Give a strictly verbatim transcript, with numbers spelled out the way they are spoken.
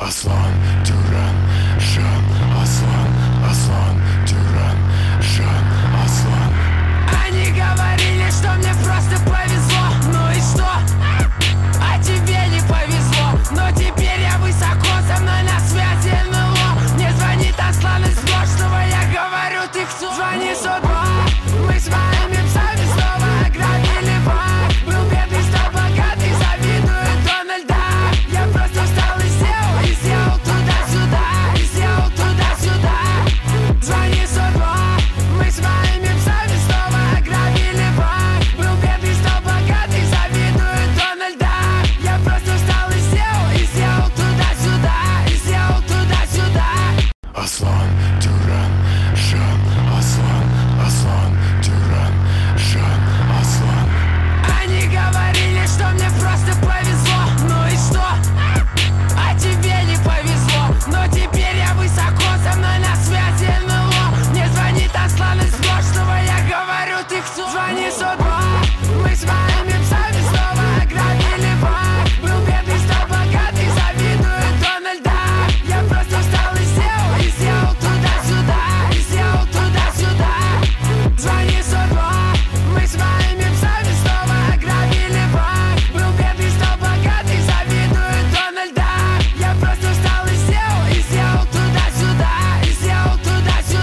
Аслан, Тюран, Жан, Аслан, Аслан, Тюран, Жан, Аслан. Они говорили, что мне просто повезло. Ну и что? А тебе не повезло. Но теперь я высоко, со мной на связи эн эл о. Мне звонит Аслан из прошлого, я говорю, ты кто? Звони сто два, мы с моими псами снова ограбили банк. Был бедный, стал богатый, завидую Дональда. Я просто встал и сделал, и сделал туда-сюда, и сделал туда-сюда. Звони сто два, мы с моими псами снова ограбили банк. Был бедный, стал богатый, завидую Дональда. Я просто встал и сделал, и сделал туда-сюда, и сделал туда-сюда. Аслан, Тюран, Жан, Аслан, Аслан, Тюран, Жан, Аслан. Они говорили, что мне просто повезло. Ну и что? А тебе не повезло. Но теперь я высоко, со мной на связи эн эл о. Мне звонит Аслан из прошлого, я говорю, ты кто? Звони сто два.